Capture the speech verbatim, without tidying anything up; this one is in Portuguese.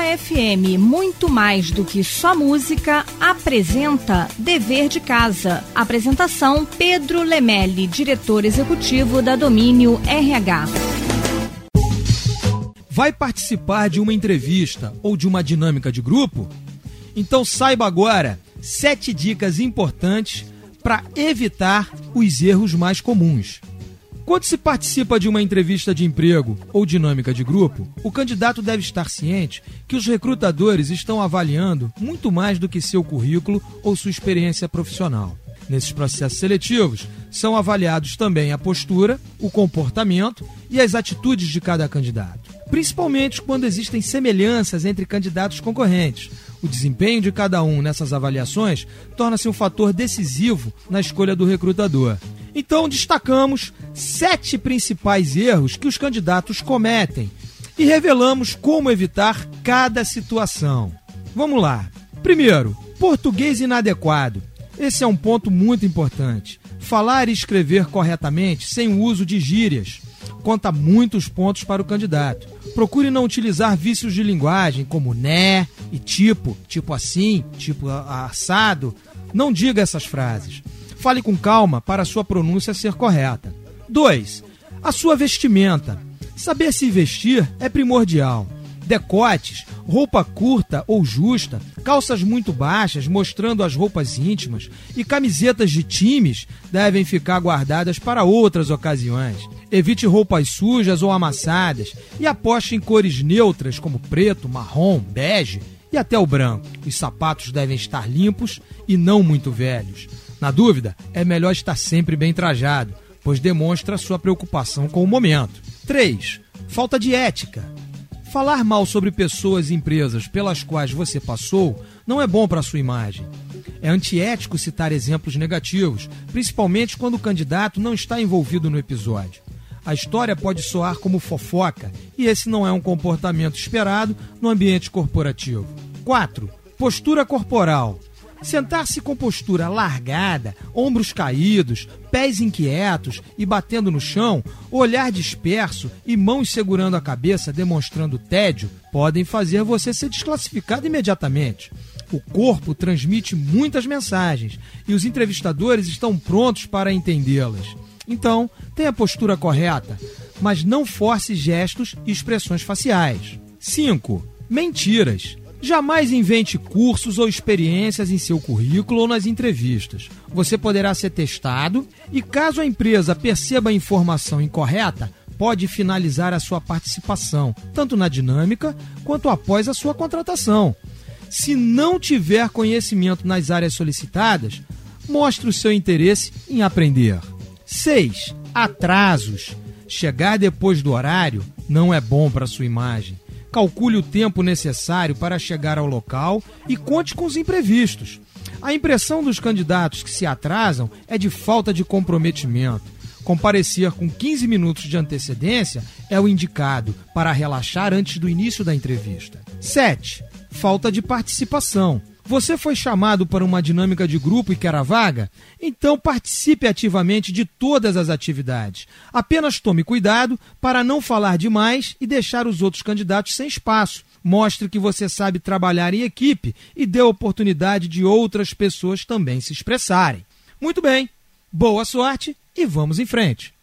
F M, muito mais do que só música, apresenta Dever de Casa. Apresentação Pedro Lemelli, diretor executivo da Domínio R H. Vai participar de uma entrevista ou de uma dinâmica de grupo? Então saiba agora sete dicas importantes para evitar os erros mais comuns. Quando se participa de uma entrevista de emprego ou dinâmica de grupo, o candidato deve estar ciente que os recrutadores estão avaliando muito mais do que seu currículo ou sua experiência profissional. Nesses processos seletivos, são avaliados também a postura, o comportamento e as atitudes de cada candidato, principalmente quando existem semelhanças entre candidatos concorrentes. O desempenho de cada um nessas avaliações torna-se um fator decisivo na escolha do recrutador. Então, destacamos sete principais erros que os candidatos cometem e revelamos como evitar cada situação. Vamos lá. Primeiro, português inadequado. Esse é um ponto muito importante. Falar e escrever corretamente sem o uso de gírias conta muitos pontos para o candidato. Procure não utilizar vícios de linguagem como né e tipo, tipo assim, tipo assado. Não diga essas frases. Fale com calma para a sua pronúncia ser correta. dois. A sua vestimenta. Saber se vestir é primordial. Decotes, roupa curta ou justa, calças muito baixas mostrando as roupas íntimas e camisetas de times devem ficar guardadas para outras ocasiões. Evite roupas sujas ou amassadas e aposte em cores neutras como preto, marrom, bege e até o branco. Os sapatos devem estar limpos e não muito velhos. Na dúvida, é melhor estar sempre bem trajado, pois demonstra sua preocupação com o momento. três. Falta de ética. Falar mal sobre pessoas e empresas pelas quais você passou não é bom para a sua imagem. É antiético citar exemplos negativos, principalmente quando o candidato não está envolvido no episódio. A história pode soar como fofoca e esse não é um comportamento esperado no ambiente corporativo. quatro. Postura corporal. Sentar-se com postura largada, ombros caídos, pés inquietos e batendo no chão, olhar disperso e mãos segurando a cabeça demonstrando tédio podem fazer você ser desclassificado imediatamente. O corpo transmite muitas mensagens e os entrevistadores estão prontos para entendê-las. Então, tenha a postura correta, mas não force gestos e expressões faciais. cinco. Mentiras. Jamais invente cursos ou experiências em seu currículo ou nas entrevistas. Você poderá ser testado e, caso a empresa perceba a informação incorreta, pode finalizar a sua participação, tanto na dinâmica quanto após a sua contratação. Se não tiver conhecimento nas áreas solicitadas, mostre o seu interesse em aprender. seis. Atrasos. Chegar depois do horário não é bom para a sua imagem. Calcule o tempo necessário para chegar ao local e conte com os imprevistos. A impressão dos candidatos que se atrasam é de falta de comprometimento. Comparecer com quinze minutos de antecedência é o indicado para relaxar antes do início da entrevista. sete. Falta de participação. Você foi chamado para uma dinâmica de grupo e quer a vaga? Então participe ativamente de todas as atividades. Apenas tome cuidado para não falar demais e deixar os outros candidatos sem espaço. Mostre que você sabe trabalhar em equipe e dê a oportunidade de outras pessoas também se expressarem. Muito bem, boa sorte e vamos em frente.